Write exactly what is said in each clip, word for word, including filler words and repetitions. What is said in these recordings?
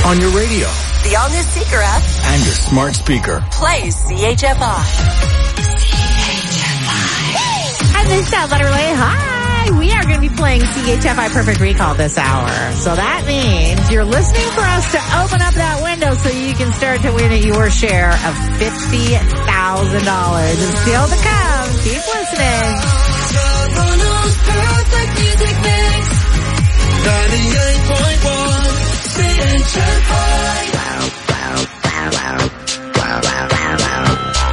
on your radio, the all-new Seeker app, and your smart speaker. Play C H F I. Hi, this is Chad Letterley. Hi. We are going to be playing C H F I Perfect Recall this hour. So that means you're listening for us to open up that window so you can start to win your share of fifty thousand dollars. And still to come. Keep listening. Toronto's Perfect Music Mix. ninety-eight point one C H F I. Wow, wow, wow, wow, wow, wow, wow, wow.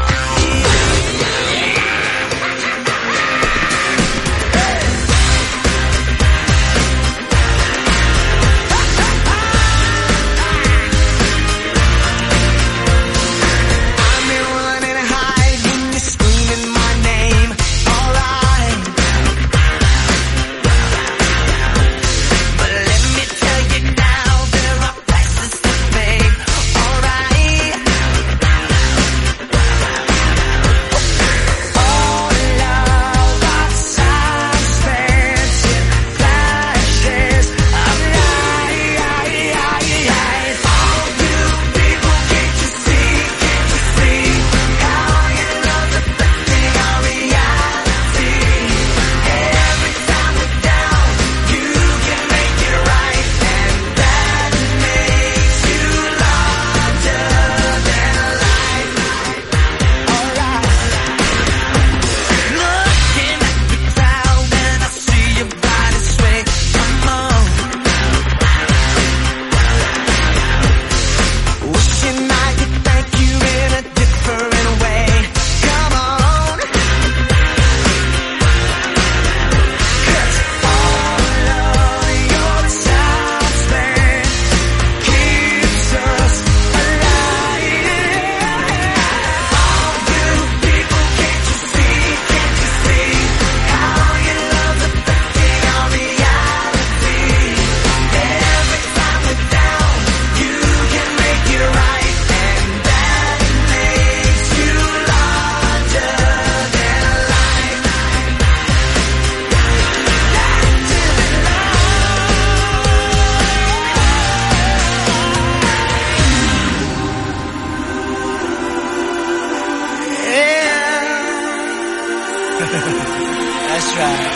That's right.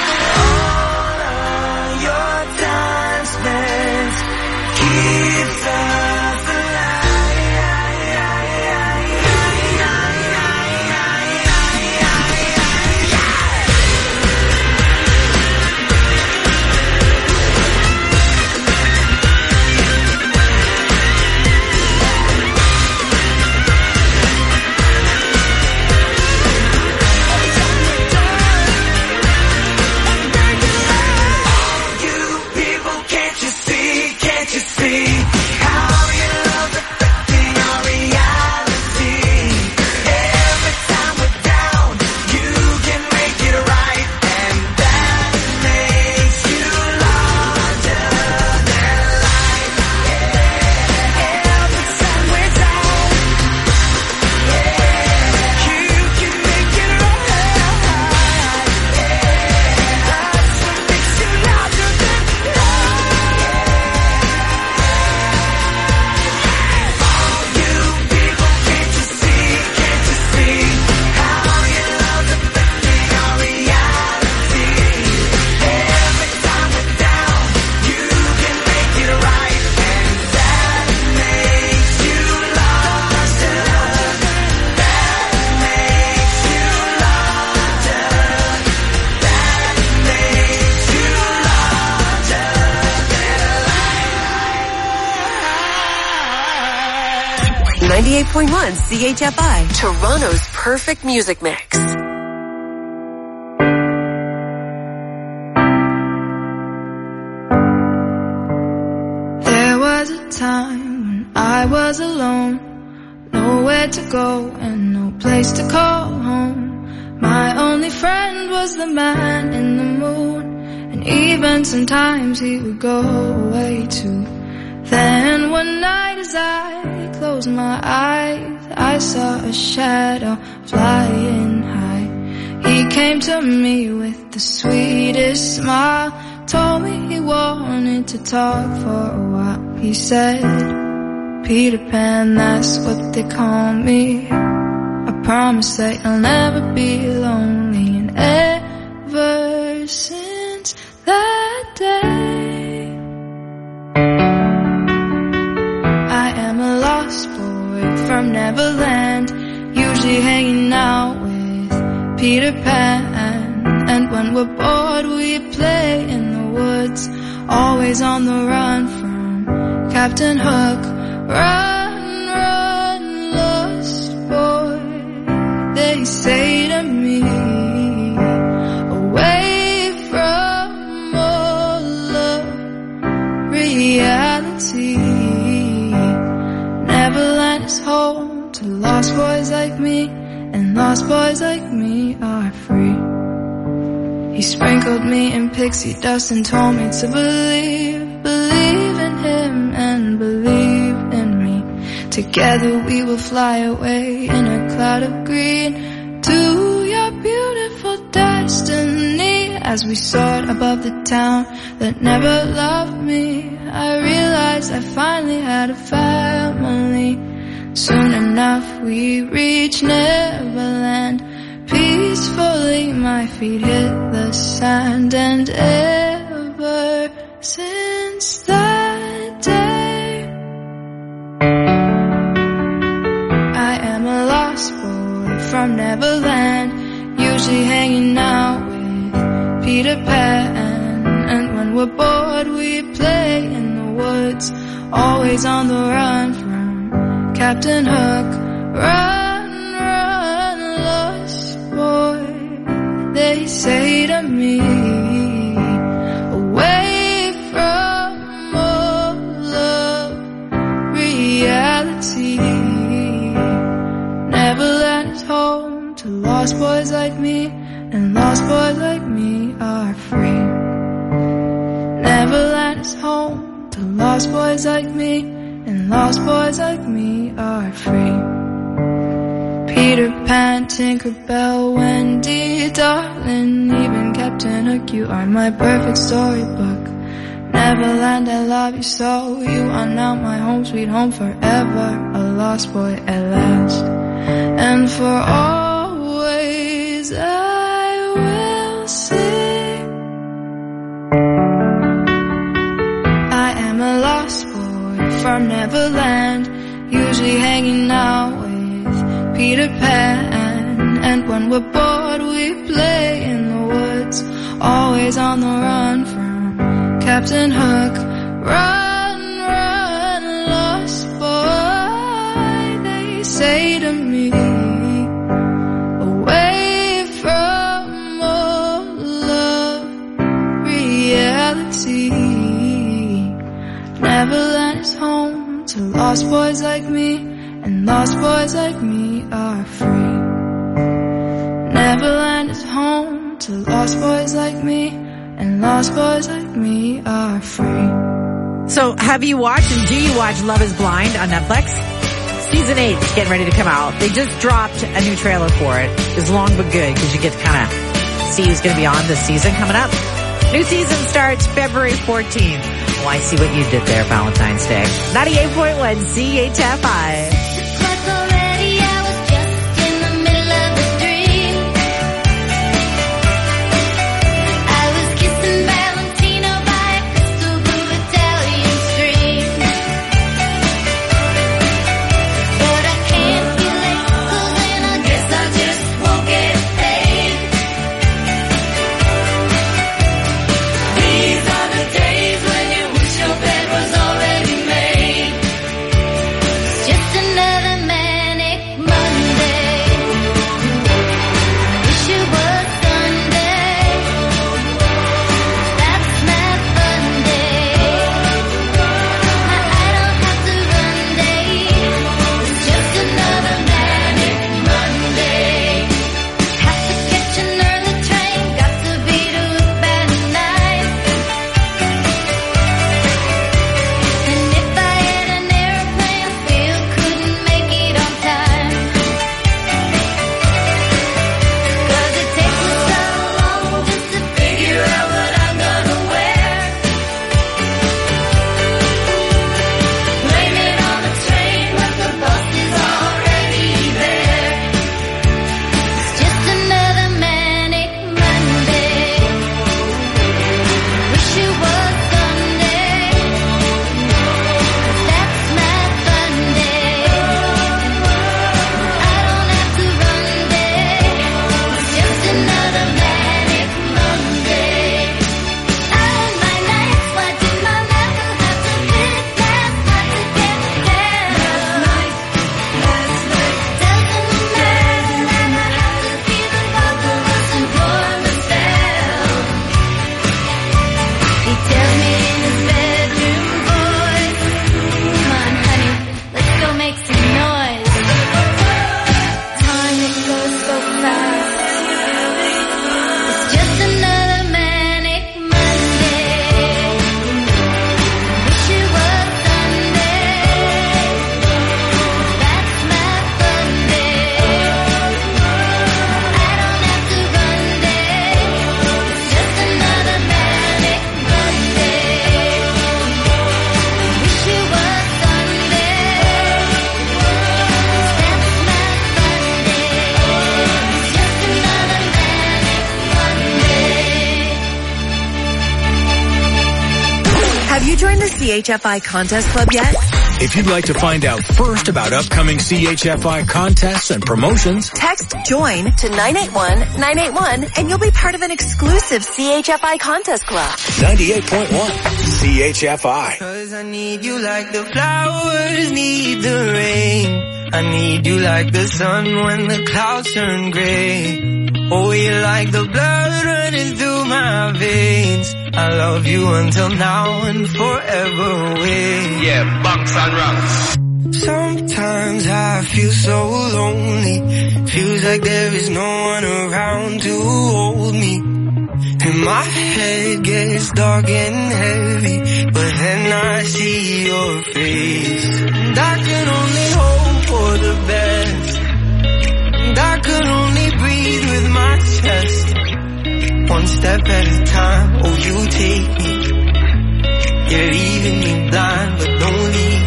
All your time spent keeps us ninety-eight point one C H F I, Toronto's Perfect Music Mix. There was a time when I was alone, nowhere to go and no place to call home. My only friend was the man in the moon, and even sometimes he would go away too. Then one night as I closed my eyes, I saw a shadow flying high. He came to me with the sweetest smile, told me he wanted to talk for a while. he said, Peter Pan, that's what they call me. I promise that I'll never be lonely. And ever since that day, I am a lost boy from Neverland, usually hanging out with Peter Pan. And when we're bored we play in the woods, always on the run from Captain Hook. Run, run, lost boy, they say to me, away from all of reality. Neverland is home to lost boys like me, and lost boys like me are free. He sprinkled me in pixie dust and told me to believe, believe in him and believe in me. Together we will fly away in a cloud of green to your beautiful destiny. As we soared above the town that never loved me, I realized I finally had a family. Soon enough we reached Neverland. Peacefully my feet hit the sand, and ever since that day, I am a lost boy from Neverland, usually hanging out with Peter Pan. And when we're bored we play in the woods, always on the run from Captain Hook. Run, run, lost boy, they say to me, away from all of reality. Neverland is home to lost boys like me, and lost boys like me are free. Neverland is home to lost boys like me, and lost boys like me are free. Peter Pan, Tinkerbell, Wendy, darling, even Captain Hook, you are my perfect storybook. Neverland, I love you so, you are now my home, sweet home forever, a lost boy at last. And for always I will sing, I am a lost boy from Neverland, usually hanging out with Peter Pan. And when we're bored we play in the woods, always on the run from Captain Hook. Run, run, lost boy, they say to me, away from all of reality. Neverland is home to lost boys like me, and lost boys like me are free. Neverland is home to lost boys like me, and lost boys like me are free. So have you watched and do you watch Love is Blind on Netflix? Season eight is getting ready to come out. They just dropped a new trailer for it. It's long but good because you get to kind of see who's going to be on this season coming up. New season starts February fourteenth. Oh, I see what you did there, Valentine's Day. ninety-eight point one C H F I. Just another the C H F I Contest Club yet? If you'd like to find out first about upcoming C H F I contests and promotions, text JOIN to nine eight one nine eight one and you'll be part of an exclusive C H F I Contest Club. ninety-eight point one C H F I. Cause I need you like the flowers need the rain. I need you like the sun when the clouds turn gray. Oh, you're like the blood running through my veins. I love you until now and forever away. Yeah, bunks and rocks. Sometimes I feel so lonely. Feels like there is no one around to hold me. And my head gets dark and heavy, but then I see your face. And I can only hope for the best. And I can only breathe with my chest. One step at a time, oh you take me. You're leaving me blind, but don't leave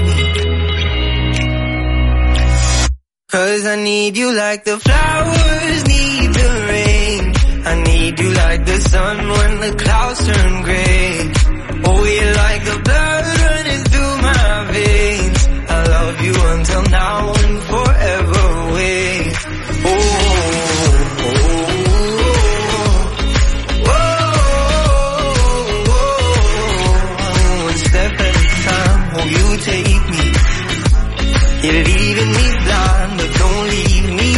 me. Cause I need you like the flowers need the rain. I need you like the sun when the clouds turn gray. Oh, you're like the blood running through my veins. I love you until now and forever away. Oh, oh, oh, oh, oh. One step at a time, oh, you take me. You're leaving me blind, but don't leave me.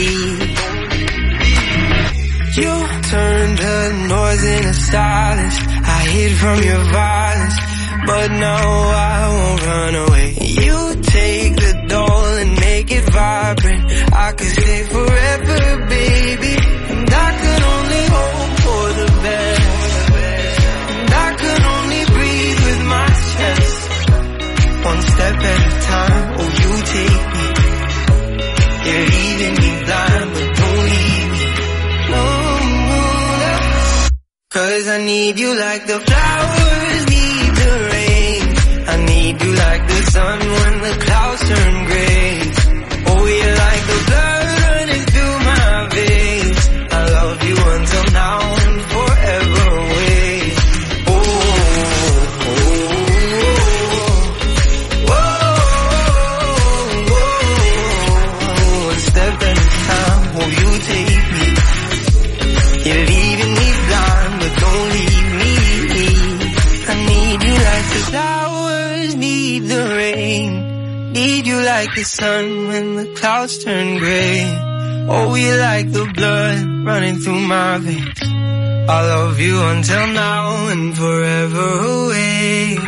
You turned the noise into silence. I hid from your violence, but no, I won't run away. You take the doll and make it vibrant. I could stay forever, baby. And I can only hope for the best. And I can only breathe with my chest. One step at a time, oh you take me. You're leaving me blind, but don't leave me. No. Cause I need you like the flowers need the rain. I need you like the sun when the clouds turn gray. Oh, you're like the blood running through my veins. I love you until now and forever away. Oh, oh, oh, oh, oh, oh. One step at a time, oh, you take me. You're leaving me blind, but don't leave me. I need you like the flowers need the rain. Need you like the sun when the clouds turn gray. Oh, you like the blood running through my veins. I love you until now and forever away.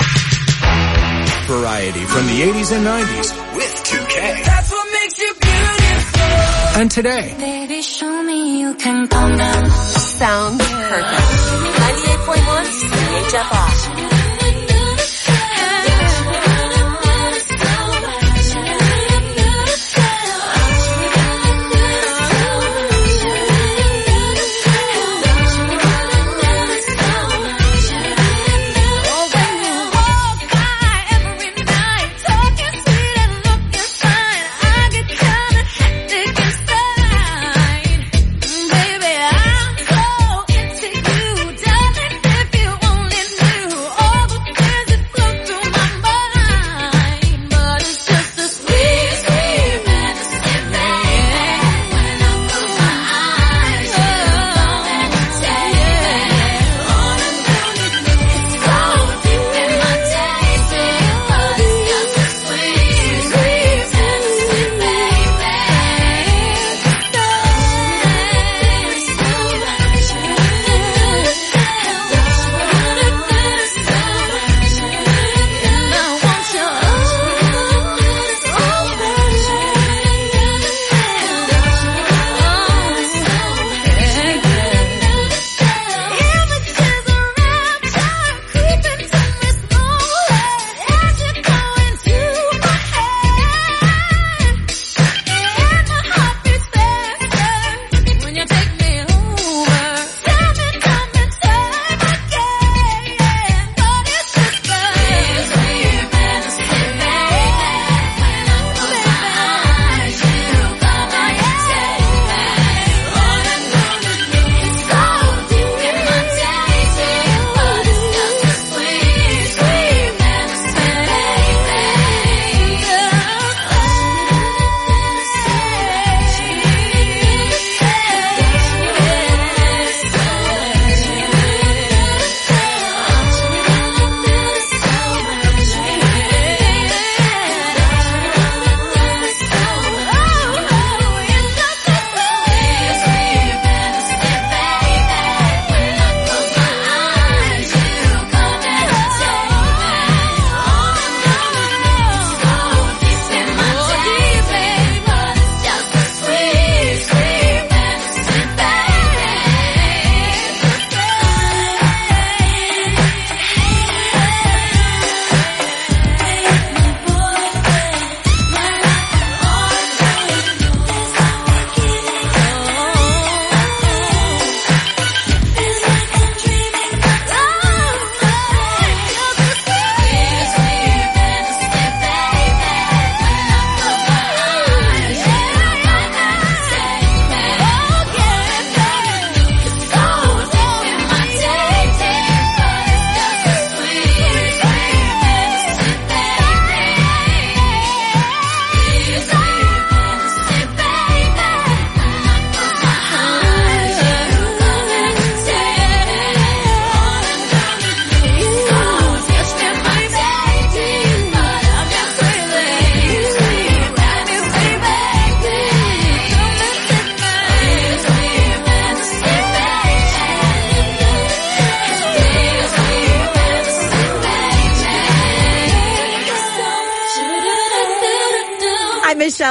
variety from the eighties and nineties with two K. That's what makes you beautiful. And today. Baby, show me you can calm down. Sounds perfect. ninety-eight point one C H F I. Oh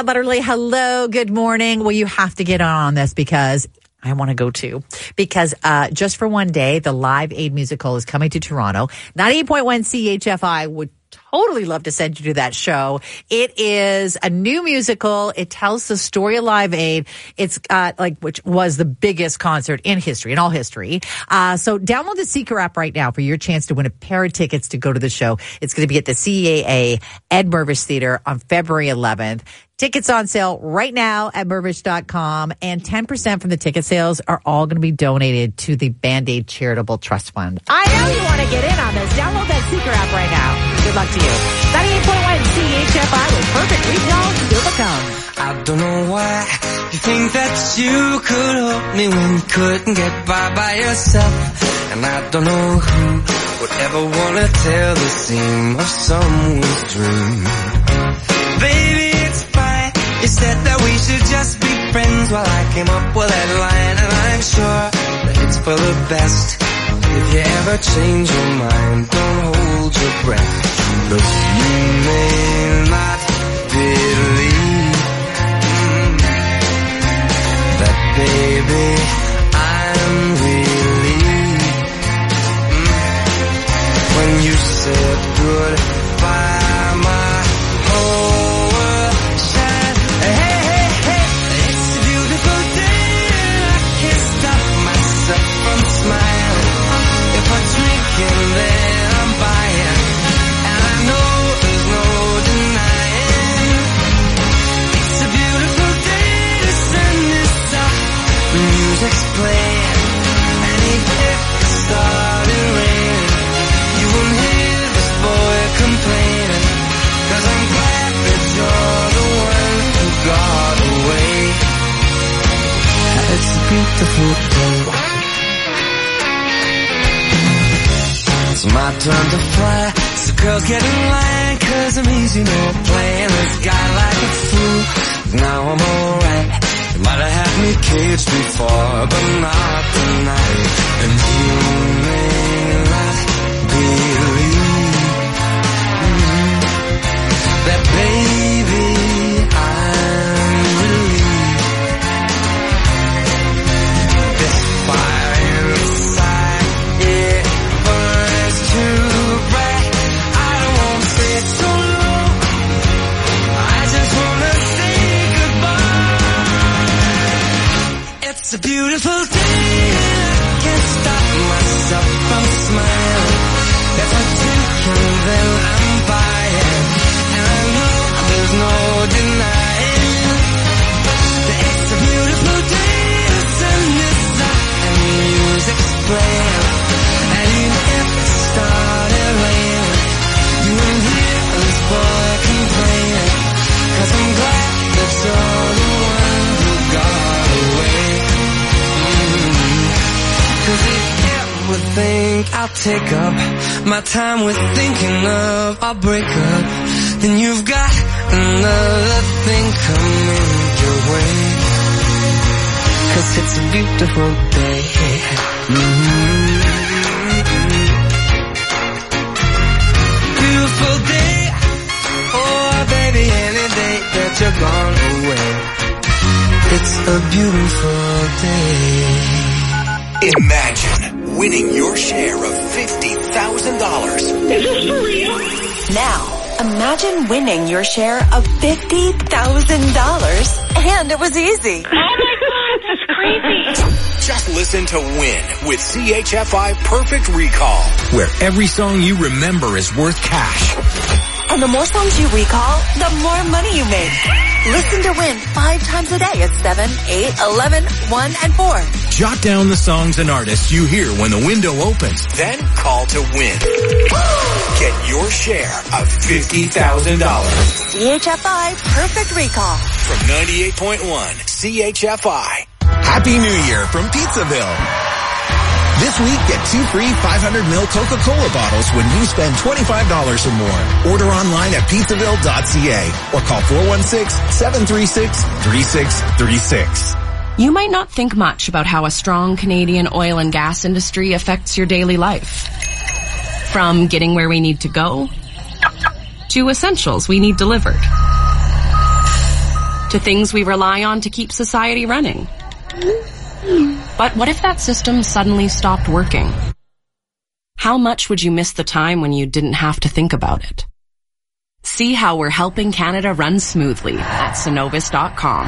Sal Butterly. Hello, good morning. Well, you have to get on this because I want to go too. Because uh just for one day, the Live Aid musical is coming to Toronto. ninety-eight point one C H F I would totally love to send you to that show. It is a new musical. It tells the story of Live Aid. It's got like, which was the biggest concert in history, in all history. Uh, so download the Seeker app right now for your chance to win a pair of tickets to go to the show. It's going to be at the C A A Ed Mirvish Theater on February eleventh. Tickets on sale right now at Mirvish dot com, and ten percent from the ticket sales are all going to be donated to the Band-Aid Charitable Trust Fund. I know you want to get in on this. Download that Seeker app right now. Good luck to you. ninety-eight point one C H F I with perfect recall still to come. I don't know why you think that you could help me when you couldn't get by by yourself. And I don't know who would ever want to tell the seam of someone's dream. Baby, it's fine. You said that we should just be friends. Well, I came up with that line, and I'm sure that it's for the best. If you ever change your mind, don't hold your breath. Look, you may not believe mm, that, baby, I'm relieved mm, when you said goodbye, my whole world shined. Hey, hey, hey, it's a beautiful day, and I can't stop myself from smiling. If I drink and then I'm buying, and I know there's no denying, it's a beautiful day, the sun is up, the music's playing, and even if it started raining, you won't hear this boy complaining, 'cause I'm glad that you're the one who got away. It's a beautiful day. It's my turn to fly, so girls get in line, 'cause I'm easy, no playing this guy like a fool. Now I'm alright. You might have had me caged before, but not tonight. And you may not believe mm, that, baby, I'm relieved. This fire inside, it burns too bright. I don't want to stay so long, I just want to say goodbye. It's a beautiful day, I can't stop myself from smiling. If I drink and then I'm buying, and I know there's no denying that it's a beautiful day, the sun is up and the music's playing, and even if it started raining, you won't hear this boy complaining, 'cause I'm glad that you're the one who got away. Mm-hmm. 'Cause if you ever think I'll take up my time with thinking of our breakup, then you've got another thing coming your way. 'Cause it's a beautiful day. Mm-hmm. Beautiful day. Oh, baby, any day that you're gone away. It's a beautiful day. Imagine winning your share of fifty thousand dollars. Is this for real? Now, imagine winning your share of fifty thousand dollars, and it was easy. Oh my God, that's crazy. Just listen to Win with C H F I Perfect Recall, where every song you remember is worth cash. And the more songs you recall, the more money you make. Listen to Win five times a day at seven, eight, eleven, one, and four. Jot down the songs and artists you hear when the window opens. Then call to win. Get your share of fifty thousand dollars. C H F I Perfect Recall. From ninety-eight point one C H F I. Happy New Year from Pizzaville. This week, get two free five hundred milliliter Coca-Cola bottles when you spend twenty-five dollars or more. Order online at pizzaville dot c a or call four one six, seven three six, three six three six. You might not think much about how a strong Canadian oil and gas industry affects your daily life. From getting where we need to go to essentials we need delivered. to things we rely on to keep society running. But what if that system suddenly stopped working? How much would you miss the time when you didn't have to think about it? See how we're helping Canada run smoothly at Cenovus dot com.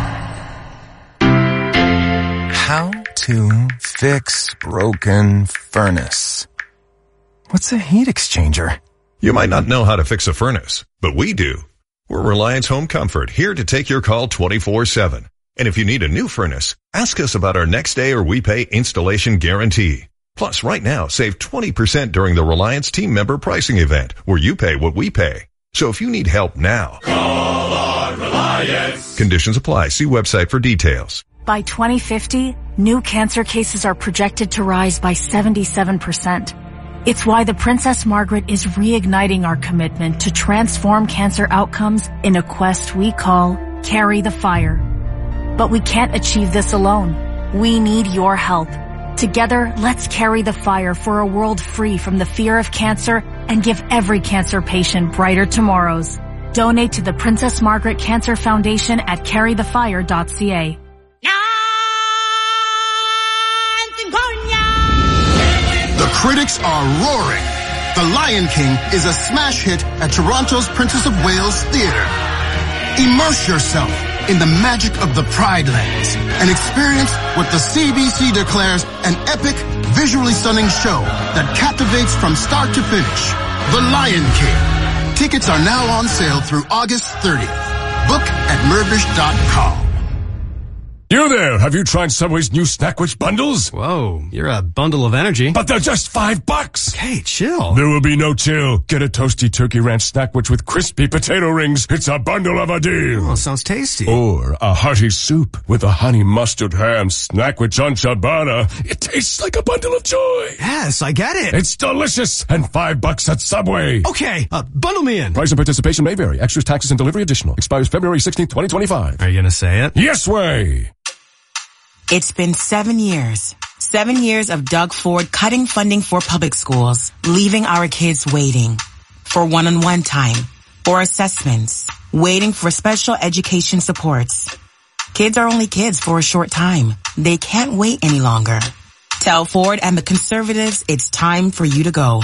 How to fix broken furnace. What's a heat exchanger? You might not know how to fix a furnace, but we do. We're Reliance Home Comfort, here to take your call twenty-four seven. And if you need a new furnace, ask us about our next day or we pay installation guarantee. Plus, right now, save twenty percent during the Reliance team member pricing event, where you pay what we pay. So if you need help now, call on Reliance. Conditions apply. See website for details. By twenty fifty, new cancer cases are projected to rise by seventy-seven percent. It's why the Princess Margaret is reigniting our commitment to transform cancer outcomes in a quest we call Carry the Fire. But we can't achieve this alone. We need your help. Together, let's carry the fire for a world free from the fear of cancer and give every cancer patient brighter tomorrows. Donate to the Princess Margaret Cancer Foundation at carry the fire dot c a. The critics are roaring. The Lion King is a smash hit at Toronto's Princess of Wales Theatre. Immerse yourself in the magic of the Pride Lands and experience what the C B C declares an epic, visually stunning show that captivates from start to finish. The Lion King. Tickets are now on sale through August thirtieth. Book at Mirvish dot com. You there, have you tried Subway's new Snackwich bundles? Whoa, you're a bundle of energy. But they're just five bucks. Okay, chill. There will be no chill. Get a toasty turkey ranch Snackwich with crispy potato rings. It's a bundle of a deal. Oh, sounds tasty. Or a hearty soup with a honey mustard ham Snackwich on ciabatta. It tastes like a bundle of joy. Yes, I get it. It's delicious and five bucks at Subway. Okay, uh, bundle me in. Price and participation may vary. Extras, taxes, and delivery additional. Expires February sixteenth, twenty twenty-five. Are you gonna say it? Yes way. It's been seven years. Seven years of Doug Ford cutting funding for public schools, leaving our kids waiting for one-on-one time, for assessments, waiting for special education supports. Kids are only kids for a short time. They can't wait any longer. Tell Ford and the Conservatives it's time for you to go.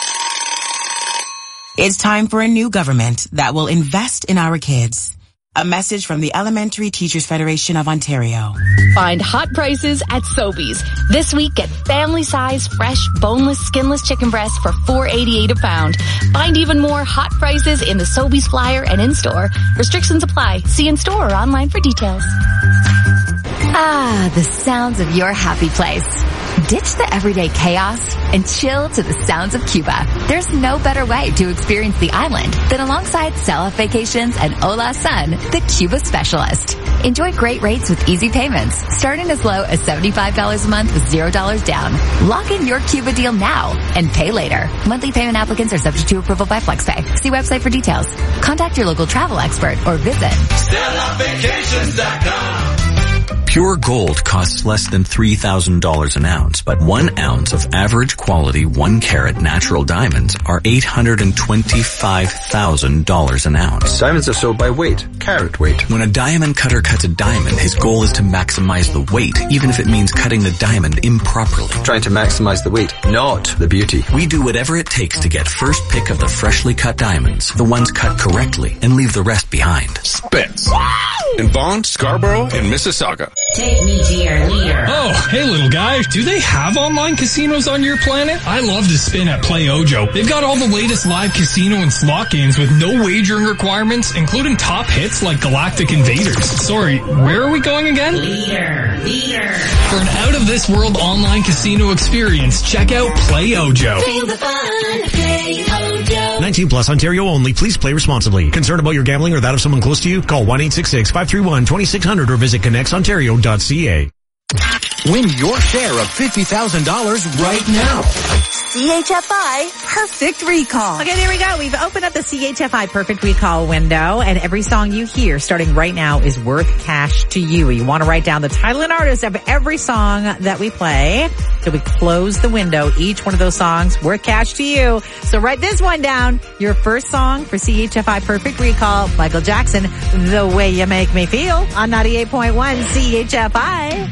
It's time for a new government that will invest in our kids. A message from the Elementary Teachers Federation of Ontario. Find hot prices at Sobeys. This week, get family-size, fresh, boneless, skinless chicken breasts for four eighty-eight a pound. Find even more hot prices in the Sobeys flyer and in-store. Restrictions apply. See in-store or online for details. Ah, the sounds of your happy place. Ditch the everyday chaos and chill to the sounds of Cuba. There's no better way to experience the island than alongside Self Vacations and Hola Sun, the Cuba specialist. Enjoy great rates with easy payments, starting as low as seventy-five dollars a month with zero dollars down. Lock in your Cuba deal now and pay later. Monthly payment applicants are subject to approval by FlexPay. See website for details. Contact your local travel expert or visit Stella Vacations dot com. Pure gold costs less than three thousand dollars an ounce, but one ounce of average quality one carat natural diamonds are eight hundred twenty-five thousand dollars an ounce. Diamonds are sold by weight, carat weight. When a diamond cutter cuts a diamond, his goal is to maximize the weight, even if it means cutting the diamond improperly. Trying to maximize the weight, not the beauty. We do whatever it takes to get first pick of the freshly cut diamonds, the ones cut correctly, and leave the rest behind. Spence. In Vaughan, Scarborough, and Mississauga. Take me to your leader. Oh, hey little guy, do they have online casinos on your planet? I love to spin at Play Ojo. They've got all the latest live casino and slot games with no wagering requirements, including top hits like Galactic Invaders. Sorry, where are we going again? Leader, leader. For an out-of-this-world online casino experience, check out Play Ojo. Feel the fun, Play Ojo. nineteen plus, Ontario only. Please play responsibly. Concerned about your gambling or that of someone close to you? Call one eight six six, five three one, two six zero zero or visit connects ontario dot c a. Win your share of fifty thousand dollars right now. C H F I Perfect Recall. Okay, there we go. We've opened up the C H F I Perfect Recall window, and every song you hear starting right now is worth cash to you. You want to write down the title and artist of every song that we play. So we close the window. Each one of those songs worth cash to you. So write this one down. Your first song for C H F I Perfect Recall, Michael Jackson, The Way You Make Me Feel on ninety-eight point one C H F I.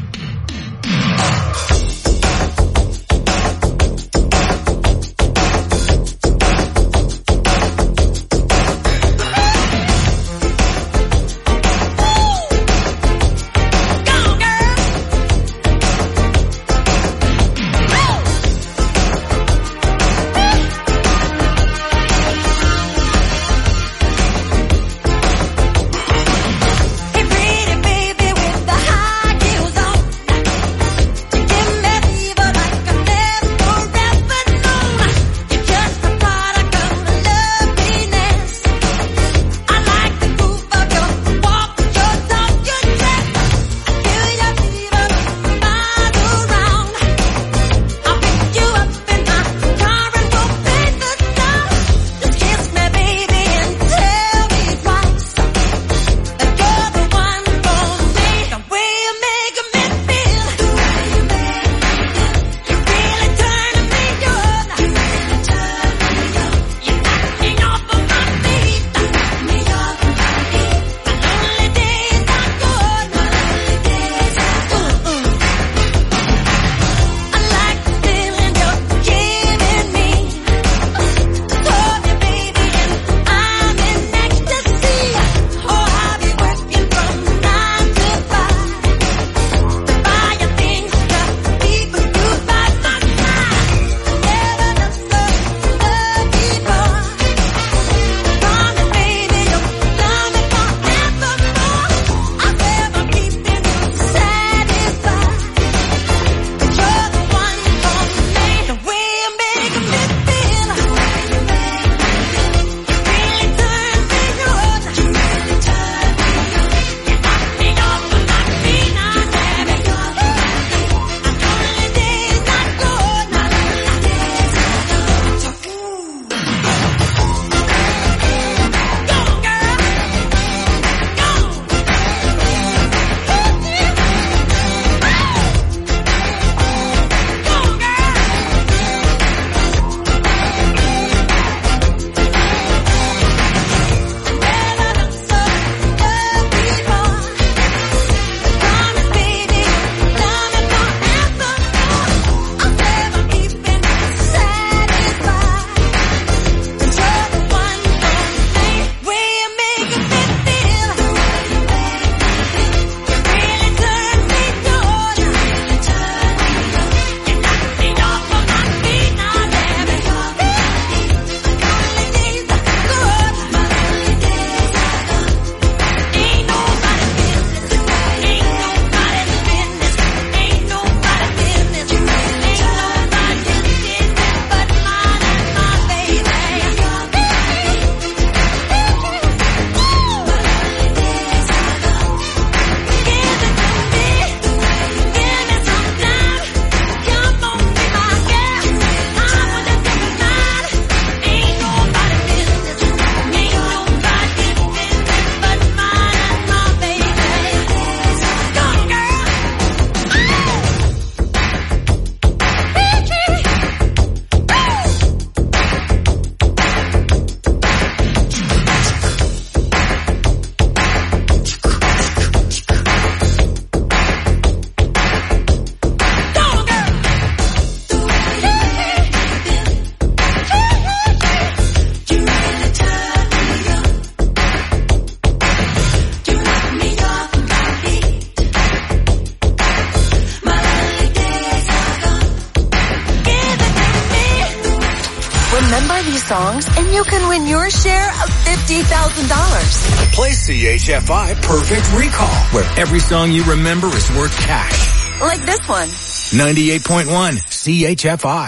Remember these songs and you can win your share of fifty thousand dollars. Play C H F I Perfect Recall, where every song you remember is worth cash. Like this one. ninety-eight point one C H F I.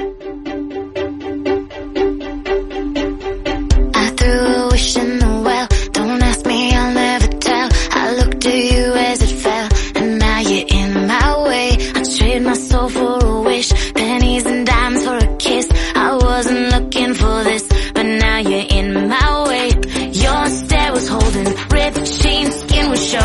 I threw a wish in the well. Don't ask me, I'll never tell. I looked at you as it fell, and now you're in my way. I trade my soul for a wish, pennies and dimes for a kiss.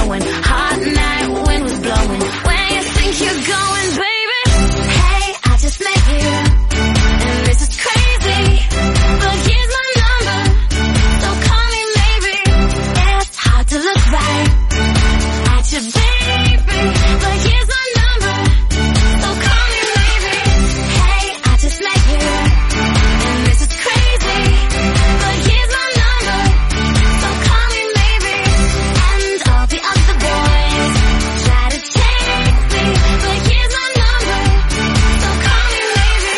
showing. Hot night, wind was blowing. Where you think you're going, baby? Hey, I just met you, and this is crazy, but here's my number, so call me maybe. It's hard to look right at you, baby, but here's my number, so call me maybe. Hey, I just met you, and this is crazy, but here's my number, so call me maybe. And all the other boys try to take me, but here's my number, so call me maybe.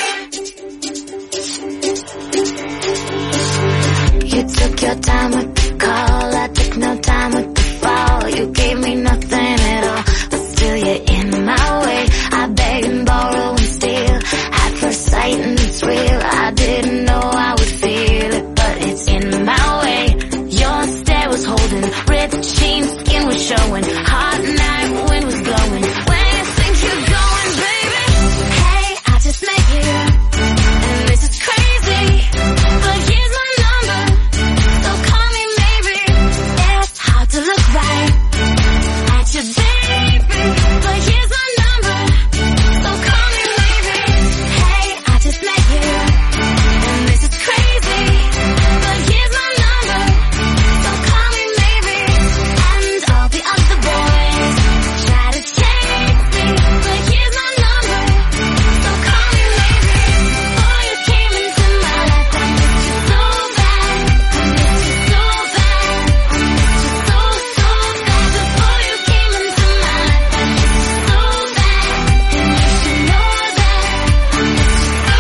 You took your time with the call, I took no time with the fall. You gave me nothing at all, but still you're in my way. I beg and borrow and steal at first sight, and it's real. I didn't know I would feel it, but it's in my way. Your stare was holding, ripped jeans, skin was showing. Hot night, wind was blowing. Where you think you're going, baby? Hey, I just met you, and this is crazy, but here's my number, so call me maybe. It's hard to look right at you, baby, but here's my number, so call me maybe. Hey, I just met you, and this is crazy, but here's my number, so call me maybe. And all the other boys try to take me, but here's my number, so call me maybe. Before you came into my life, I missed you so bad, I missed you so bad, I missed you so, so bad. Before you came into my life, I missed you so bad, and you should know that I missed you so,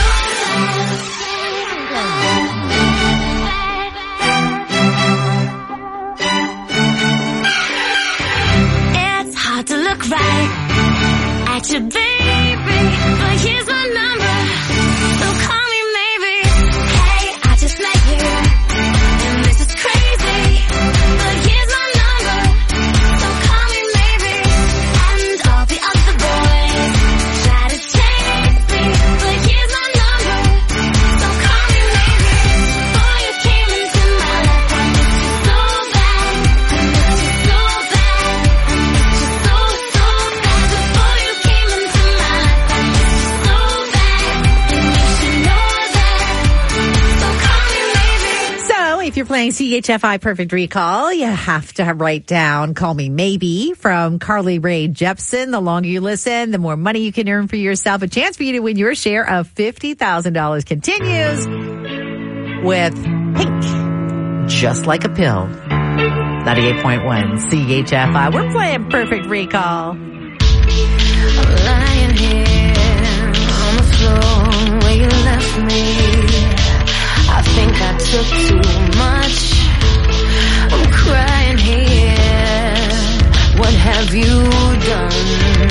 It's hard to look right at you, baby, but here's my number, so call me maybe. Hey, I just met you, and this is crazy, but here's my number, so call me maybe. And all the other boys try to take me, but here's my number, so call me maybe. Before you came into my life, I missed you so bad, I missed you so bad, I missed you so, so bad. Before you came into my life, I missed you so bad, and you should know that, so call me maybe. So if you're playing C H F I Perfect Recall, you have to write down Call Me Maybe from Carly Rae Jepsen. The longer you listen, the more money you can earn for yourself. A chance for you to win your share of fifty thousand dollars continues with Pink, Just Like a Pill. ninety-eight point one C H F I. We're playing Perfect Recall. I'm lying here on the floor where you left me. I think I took too much. I'm crying here. What have you done?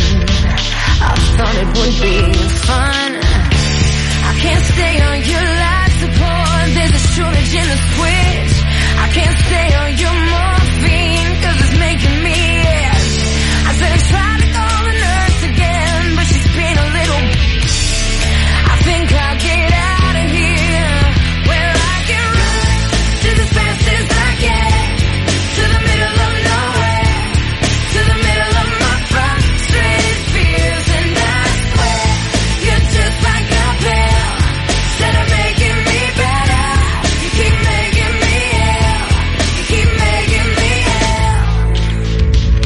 I thought it would be fun. I can't stay on your life support. There's a shortage in the switch. I can't stay on your morphine, cause it's making me itch. I said I tried to call the nurse again, but she's been a little bitch. I think I'll get out of here, where I can run just as fast as I can, to the middle of nowhere, to the middle of my frustrated fears. And I swear, you're just like a pill, instead of making me better, you keep making me ill, you keep making me ill.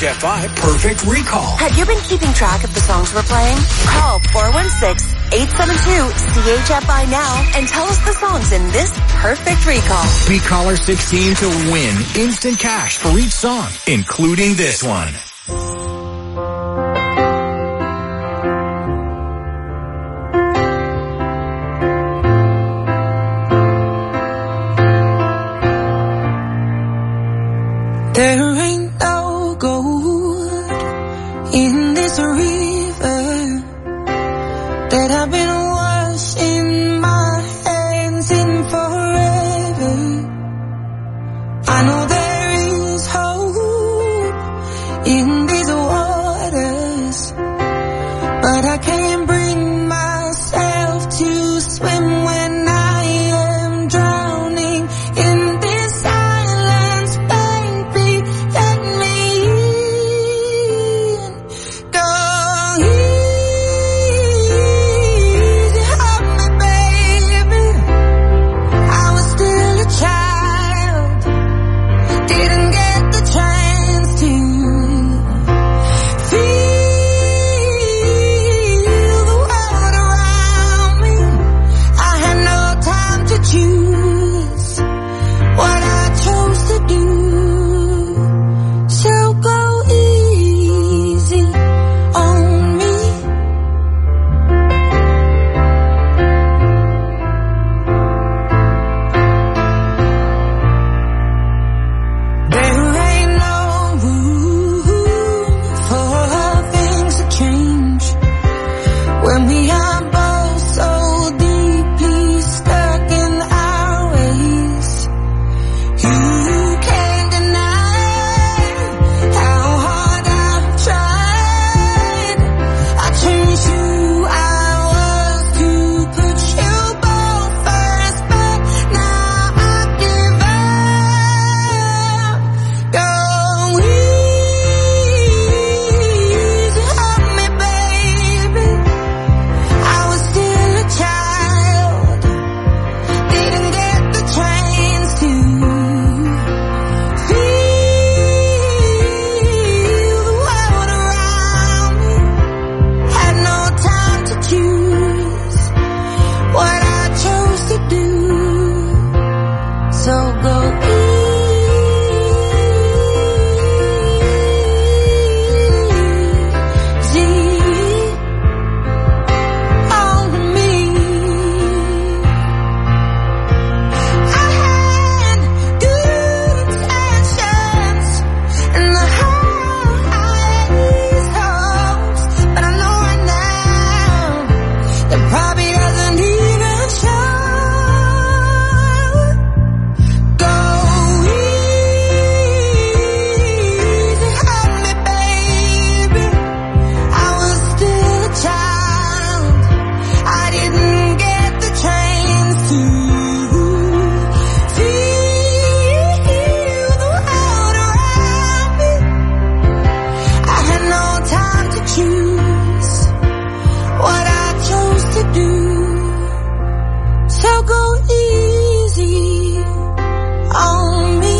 H F I Perfect Recall. Have you been keeping track of the songs we're playing? Call four one six, eight seven two, C H F I now and tell us the songs in this Perfect Recall. Be caller sixteen to win instant cash for each song, including this one. There ain't no gold in this river that I've been washing my hands in forever. I know there is hope in these waters, but I can't bring myself to swim when I am drowning in this silence. Baby, let me in. Go easy on me, baby. I was still a child, didn't get the chance to feel the world around me. I had no time to choose what I chose to do. So go easy on me. There ain't no room for things to change when we are both so deeply stuck in our ways. You can't deny how hard I've tried. I changed who I was to put you both first, but now I give up. Go easy on me, baby. I was still a child, didn't get the chance to feel the world around me. Had no time to choose what I chose to do. So go easy on me. I had good intentions and the highest hopes, but I know right now that probably doesn't even show. Go easy on me, baby. I was still a child, I didn't get the chance to feel the world around me. I had no time to choose what I chose to do. So go easy on me.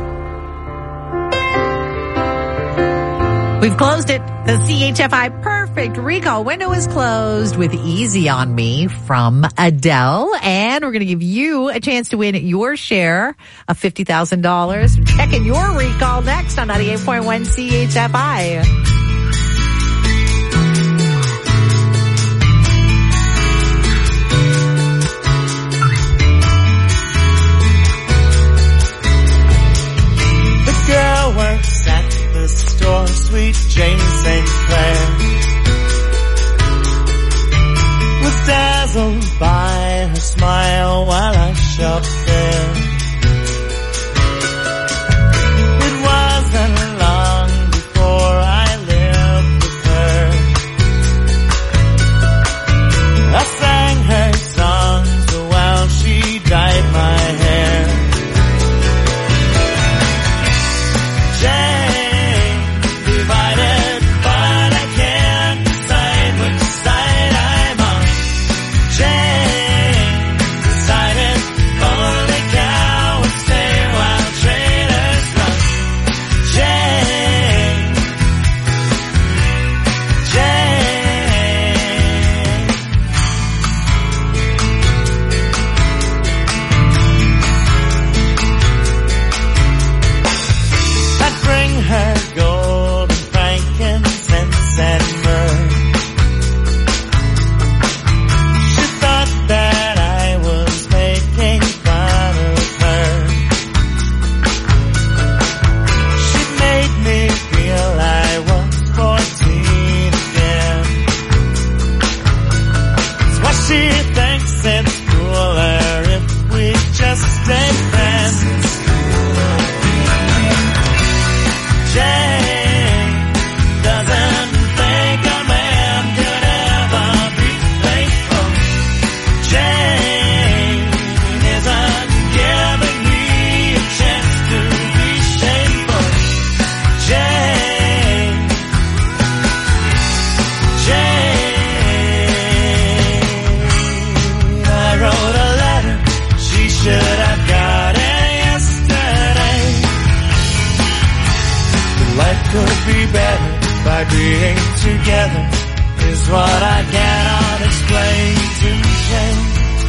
We've closed it. The C H F I Perfect Recall window is closed with Easy on Me from Adele. And we're going to give you a chance to win your share of fifty thousand dollars. Checking your recall next on ninety-eight point one C H F I. The girl works at the store, sweet Jane Saint Clair. Was dazzled by her smile while I shopped there. It wasn't long before I lived with her. I sang her songs while she dyed my hair. Jane, divided, but I can't decide which side I'm on. Jane, decided only be better by being together is what I cannot explain to change.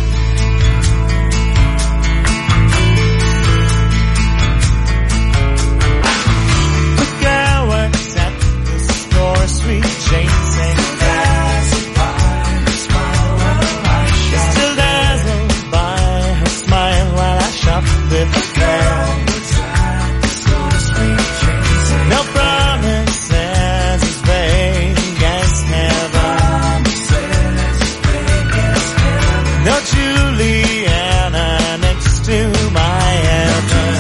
The girl works at the store, sweet Jane saying, dazzled by her smile while I shop. Still dazzled by her smile while I shop with the girl. No promises as vague as heaven. No Juliana next to my heaven.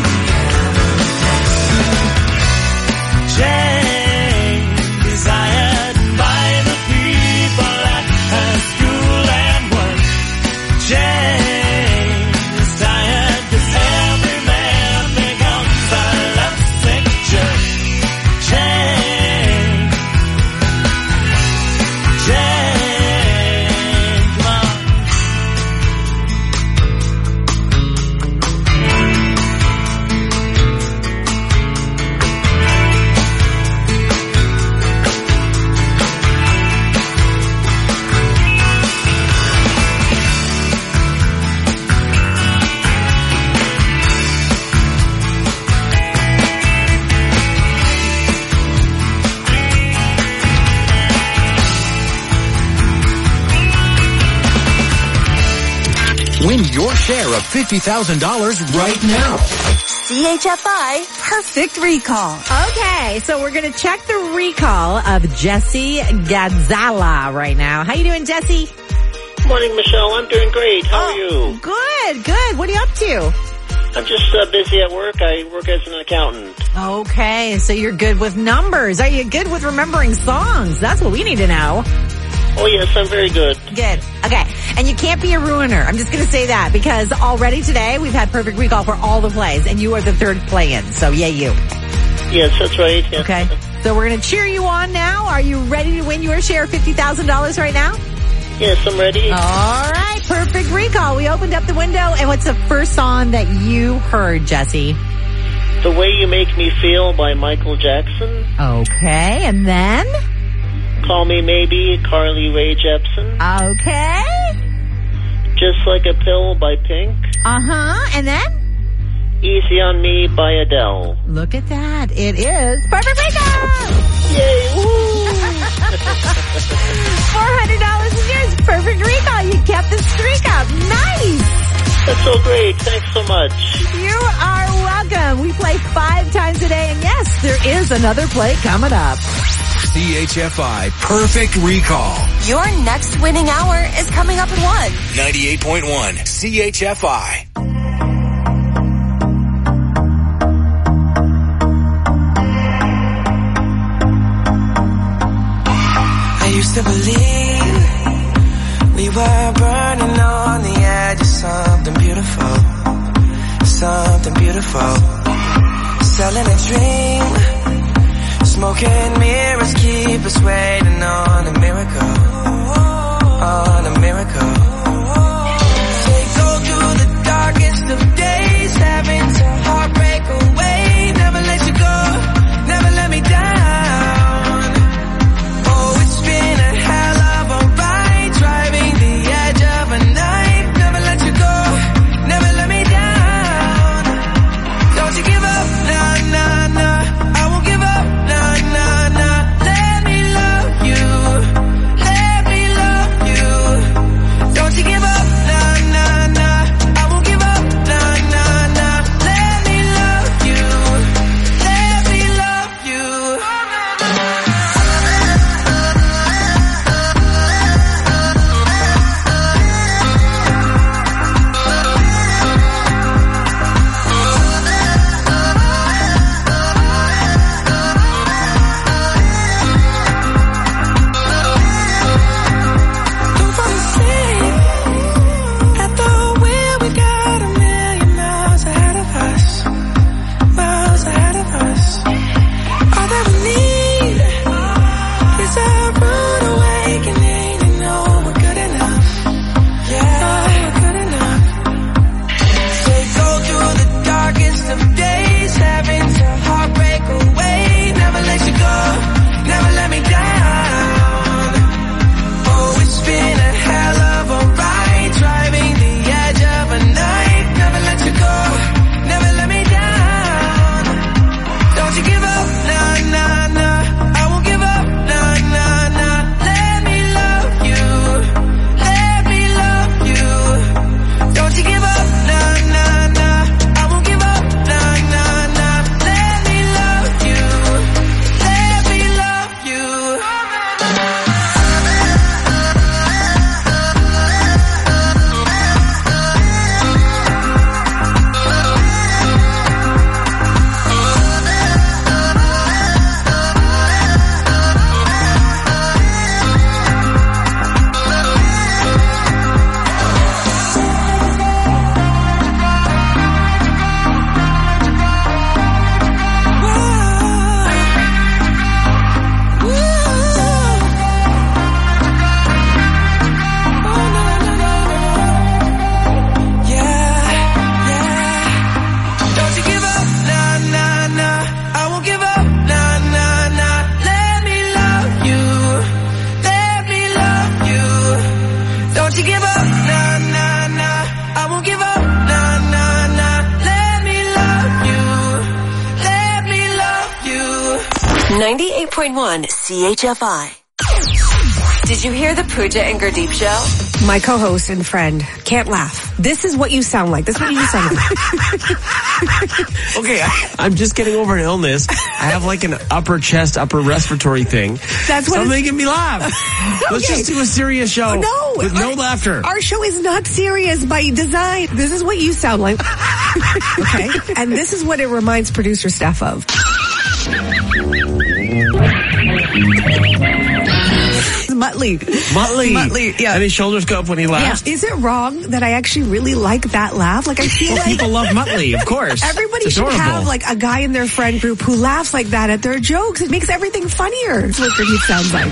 Jane, desired by the people at her school and work. Jane is tired 'cause every man becomes a lovesick jerk. Jane, Jane, come on. Win your share of fifty thousand dollars right now. C H F I Perfect Recall. Okay, so we're going to check the recall of Jesse Gadzala right now. How you doing, Jesse? Morning, Michelle. I'm doing great. How oh, are you? Good, good. What are you up to? I'm just uh, busy at work. I work as an accountant. Okay, so you're good with numbers. Are you good with remembering songs? That's what we need to know. Oh, yes, I'm very good. Good. Okay. And you can't be a ruiner. I'm just going to say that because already today we've had Perfect Recall for all the plays and you are the third play-in. So yay you. Yes, that's right. Yes. Okay. So we're going to cheer you on now. Are you ready to win your share of fifty thousand dollars right now? Yes, I'm ready. All right. Perfect Recall. We opened up the window. And what's the first song that you heard, Jesse? The Way You Make Me Feel by Michael Jackson. Okay. And then? Call Me Maybe, Carly Rae Jepsen. Okay. Just Like a Pill by Pink. Uh-huh. And then? Easy on Me by Adele. Look at that. It is Perfect Recall! Yay! Woo! four hundred dollars is yours. Perfect Recall. You kept the streak up. Nice! That's so great. Thanks so much. You are welcome. We play five times a day. And yes, there is another play coming up. C H F I Perfect Recall. Your next winning hour is coming up at one. ninety-eight point one C H F I. I used to believe we were burning on the edge of something beautiful, something beautiful. Selling a dream. Smoking mirrors keep us waiting on a miracle, on a miracle. They go through the darkest of days, having to heartbreak away. Never let you go, never let me down. Oh, it's been a hell of a ride, driving the edge of a knife. Never let you go, never let me down. Don't you give up, nah, nah, nah. I won't give up. Nah, nah, nah, let me love you. point one C H F I. Did you hear the Pooja and Gurdeep show? My co-host and friend can't laugh. This is what you sound like. This is what you sound like. Okay, I, I'm just getting over an illness. I have like an upper chest, upper respiratory thing. That's what so making me laugh. Let's Okay. just do a serious show. No. With no our, laughter. Our show is not serious by design. This is what you sound like. Okay? And this is what it reminds producer Steph of. Muttley. Muttley. Muttley, yeah. And his shoulders go up when he laughs. Yeah. Is it wrong that I actually really like that laugh? Like I feel Well, like people love Muttley, of course. Everybody It's should adorable. have like a guy in their friend group who laughs like that at their jokes. It makes everything funnier. That's what Gurdeep sounds like.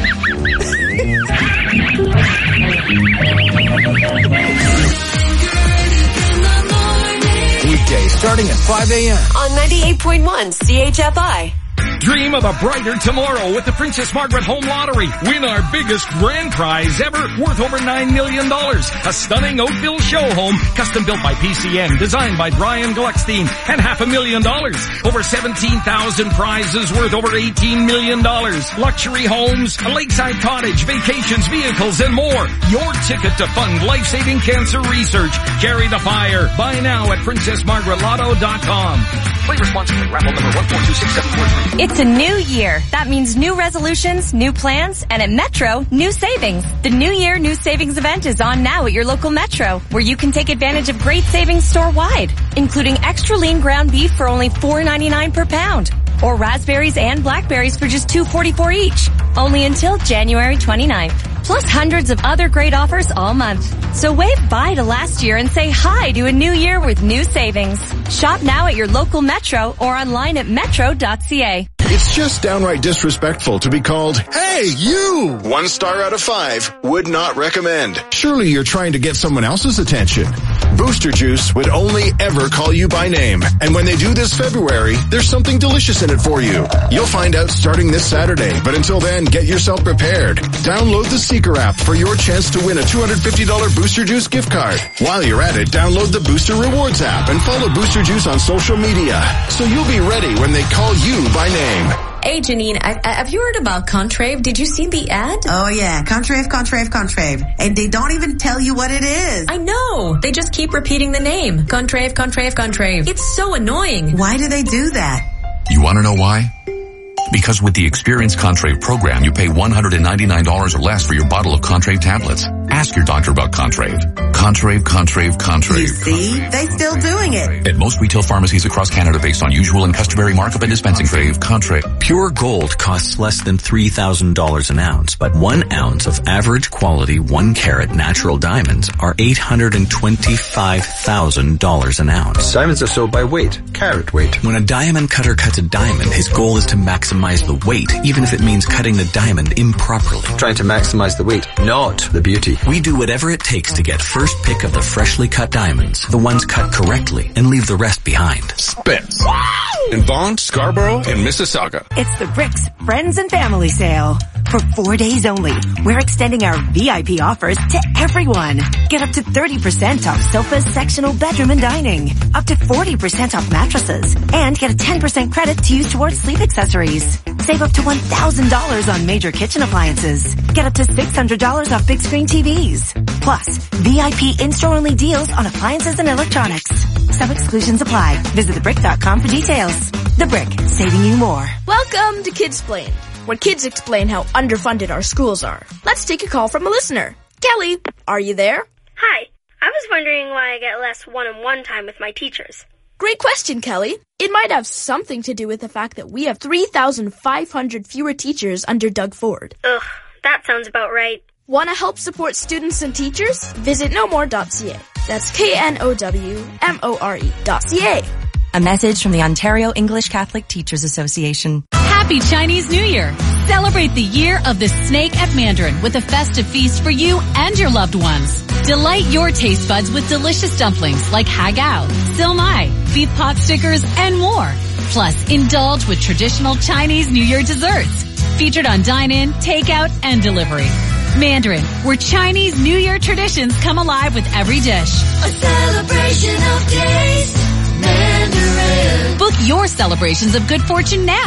Weekdays starting at five a.m. On ninety-eight point one C H F I. Dream of a brighter tomorrow with the Princess Margaret Home Lottery. Win our biggest grand prize ever, worth over nine million dollars. A stunning Oakville show home, custom built by P C N, designed by Brian Gluckstein, and half a million dollars. Over seventeen thousand prizes worth over eighteen million dollars. Luxury homes, a lakeside cottage, vacations, vehicles, and more. Your ticket to fund life-saving cancer research. Carry the fire. Buy now at princess margaret lotto dot com. Play responsibly. Raffle number one four two six seven four three. It's a new year. That means new resolutions, new plans, and at Metro, new savings. The New Year New Savings event is on now at your local Metro, where you can take advantage of great savings store-wide, including extra lean ground beef for only four ninety-nine per pound, or raspberries and blackberries for just two forty-four each, only until January twenty-ninth. Plus hundreds of other great offers all month. So wave bye to last year and say hi to a new year with new savings. Shop now at your local Metro or online at metro dot c a. It's just downright disrespectful to be called, "Hey, you!" One star out of five. Would not recommend. Surely you're trying to get someone else's attention. Booster Juice would only ever call you by name. And when they do this February, there's something delicious in it for you. You'll find out starting this Saturday. But until then, get yourself prepared. Download the Seeker app for your chance to win a two hundred fifty dollars Booster Juice gift card. While you're at it, download the Booster Rewards app and follow Booster Juice on social media. So you'll be ready when they call you by name. Hey, Janine, I, I, have you heard about Contrave? Did you see the ad? Oh, yeah. Contrave, Contrave, Contrave. And they don't even tell you what it is. I know. They just keep repeating the name. Contrave, Contrave, Contrave. It's so annoying. Why do they do that? You want to know why? Because with the Experience Contrave program, you pay one hundred ninety-nine dollars or less for your bottle of Contrave tablets. Ask your doctor about Contrave. Contrave, Contrave, Contrave. You see? They still doing it. At most retail pharmacies across Canada based on usual and customary markup and dispensing fee. Contrave. Pure gold costs less than three thousand dollars an ounce, but one ounce of average quality one carat natural diamonds are eight hundred twenty-five thousand dollars an ounce. Diamonds are sold by weight, carat weight. When a diamond cutter cuts a diamond, his goal is to maximize the weight, even if it means cutting the diamond improperly. Trying to maximize the weight, not the beauty. We do whatever it takes to get first pick of the freshly cut diamonds, the ones cut correctly, and leave the rest behind. Spence. In Vaughan, Scarborough, and Mississauga. It's the Bricks Friends and Family Sale. For four days only, we're extending our V I P offers to everyone. Get up to thirty percent off sofas, sectional, bedroom, and dining. Up to forty percent off mattresses. And get a ten percent credit to use towards sleep accessories. Save up to one thousand dollars on major kitchen appliances. Get up to six hundred dollars off big screen T Vs. Plus, V I P in-store only deals on appliances and electronics. Some exclusions apply. Visit the brick dot com for details. The Brick, saving you more. Welcome to Kidsplained, where kids explain how underfunded our schools are. Let's take a call from a listener. Kelly, are you there? Hi. I was wondering why I get less one-on-one time with my teachers. Great question, Kelly. It might have something to do with the fact that we have three thousand five hundred fewer teachers under Doug Ford. Ugh, that sounds about right. Want to help support students and teachers? Visit no more dot c a. That's K N O W M O R E dot C A. A message from the Ontario English Catholic Teachers Association. Happy Chinese New Year! Celebrate the year of the snake at Mandarin with a festive feast for you and your loved ones. Delight your taste buds with delicious dumplings like hagao, silmai, beef pot stickers, and more. Plus, indulge with traditional Chinese New Year desserts. Featured on dine-in, takeout, and delivery. Mandarin, where Chinese New Year traditions come alive with every dish. A celebration of taste. Mandarin. Book your celebrations of good fortune now.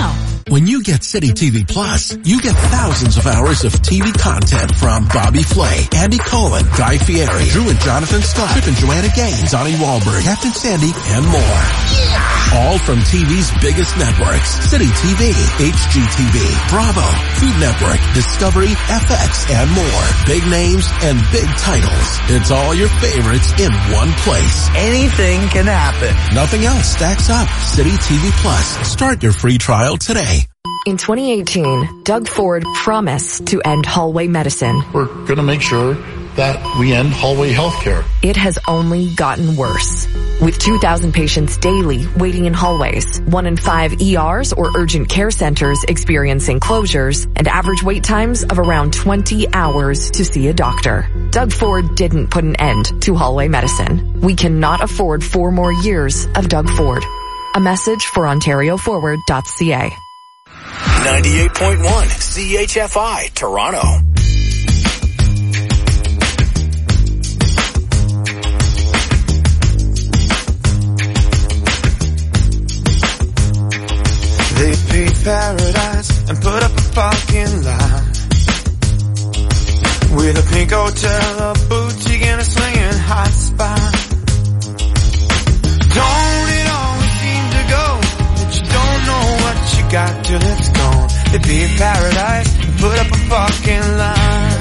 When you get City T V Plus, you get thousands of hours of T V content from Bobby Flay, Andy Cohen, Guy Fieri, Drew and Jonathan Scott, Chip and Joanna Gaines, Donnie Wahlberg, Captain Sandy, and more. Yeah. All from T V's biggest networks. City T V, H G T V, Bravo, Food Network, Discovery, F X, and more. Big names and big titles. It's all your favorites in one place. Anything can happen. Nothing else stacks up. City T V Plus. Start your free trial today. In twenty eighteen, Doug Ford promised to end hallway medicine. We're going to make sure that we end hallway healthcare. It has only gotten worse. With two thousand patients daily waiting in hallways, one in five E Rs or urgent care centers experiencing closures, and average wait times of around twenty hours to see a doctor. Doug Ford didn't put an end to hallway medicine. We cannot afford four more years of Doug Ford. A message for Ontario Forward dot C A. ninety-eight point one C H F I, Toronto. They paid paradise and put up a parking lot with a pink hotel, a boutique, and a swinging hot spot. Don't it always seem to go that you don't know what you got till it's gone? They paid paradise and put up a parking lot.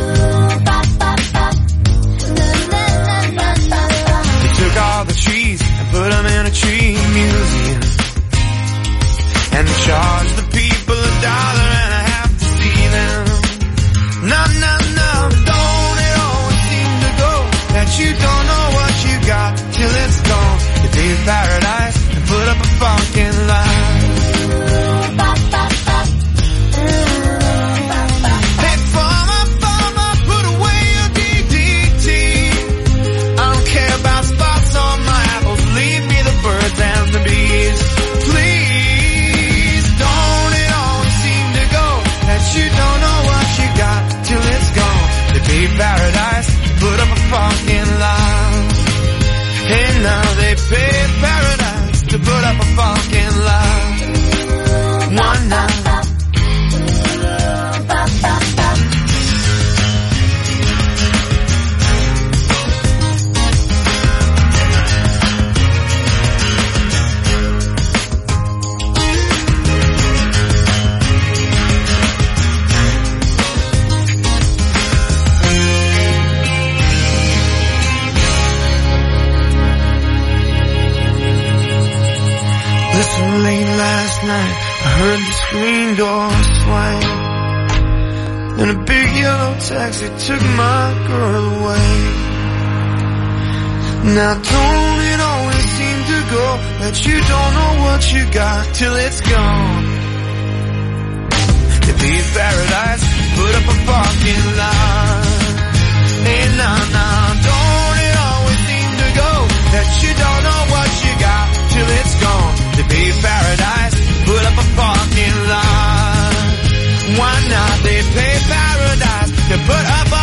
They took all the trees and put them in a tree museum. And they charge the people a dollar and a half to see them. No, no, no, don't it always seem to go that you don't know what you got till it's gone. They paid paradise and put up a parking lot. Hey, farmer, farmer, put away your D D T. I don't care about spots on my apples. Leave me the birds and the bees. Please. You don't know what you got till it's gone. They paid paradise to put up a parking lot. Hey, now they paid paradise to put up a parking lot. One night. Late last night, I heard the screen door swing, and a big yellow taxi took my girl away. Now don't it always seem to go that you don't know what you got till it's gone? They paid paradise, put up a parking lot.